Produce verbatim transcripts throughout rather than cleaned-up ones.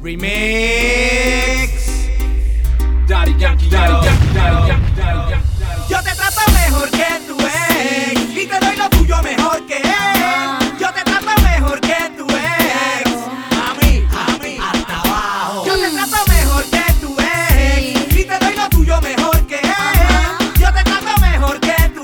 Remix. Daddy Yankee, Daddy Yankee, Daddy Yankee, Daddy Yankee. Yo te trato mejor que tu ex y te doy lo tuyo mejor que él. Yo te trato mejor que tu ex. A mí, a mí, hasta abajo. Yo te trato mejor que tu ex y te doy lo tuyo mejor que él. Yo te trato mejor que tu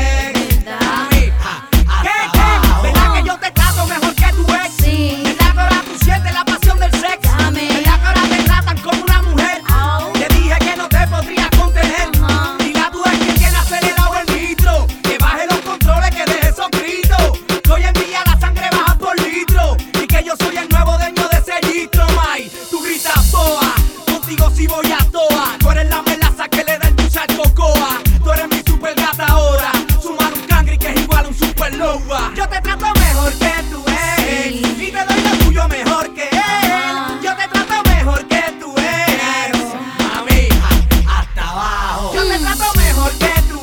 ex. A mí, hasta abajo. ¿Verdad que yo te trato mejor que tu ex? Sí. ¿Verdad que ahora tú sientes la pasión del sexo? Dame. ¿Verdad que ahora te tratan como una mujer? Oh. Te dije que no te podría contener. Ajá. Y la duda es que tiene acelerado el nitro. Que baje los controles, que deje esos gritos. Que hoy en día la sangre baja por litro. Y que yo soy el nuevo dueño de ese litro, May. Tú gritas boa, contigo sí voy a toa. Tú eres la melaza que le da el ducha al cocoa. Tú eres mi super gata ahora. Sumar un cangri que es igual a un super loba. Yo te trato mejor que tu ex y te doy lo tuyo mejor que él. Yo te trato mejor que tu ex. Mami, hasta abajo. Yo te trato mejor que tu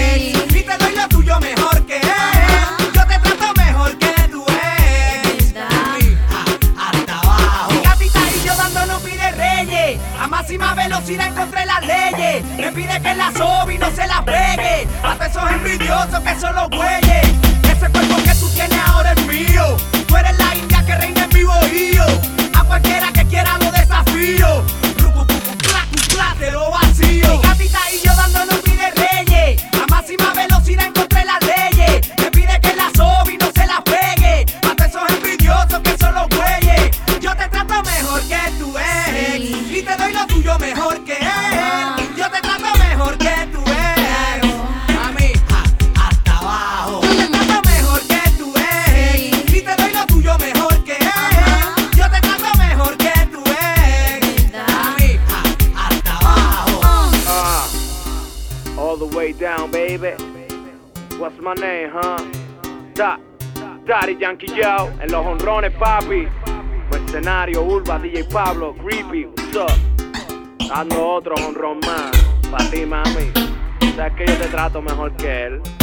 ex y te doy lo tuyo mejor que él. Yo te trato mejor que tu ex. Mami, hasta abajo. Mi gatita y yo dándonos pide reyes. A máxima velocidad encontré las leyes. Me pide que la sobe y no se la pegue. Hasta esos envidiosos que son los güeyes. Ese cuerpo que tú tienes ahora es mío. Tú eres la india que reina en mi bohío. A cualquiera que quiera lo desafío. Rucu, cucu, cla, cu, cla, te lo vacío. Mi gatita y yo dándonos pide reyes. A máxima velocidad encontré las leyes. Me pide que la sobe y no se la pegue. Hasta esos envidiosos que son los güeyes. Yo te trato mejor que tu ex y te doy lo tuyo mejor que él. Yo te trato mejor que tu ex. Mami, hasta abajo. Yo te trato mejor que tu ex y te doy lo tuyo mejor que él. Yo te trato mejor que tu ex. Mami, hasta abajo. Uh, all the way down, baby. What's my name, huh? Da, Daddy Yankee Joe. En los honrones, papi. Mercenario, Urba, D J Pablo, Creepy, what's up? Dando otro honrón más. Pa' ti, mami. Sabes que yo te trato mejor que él.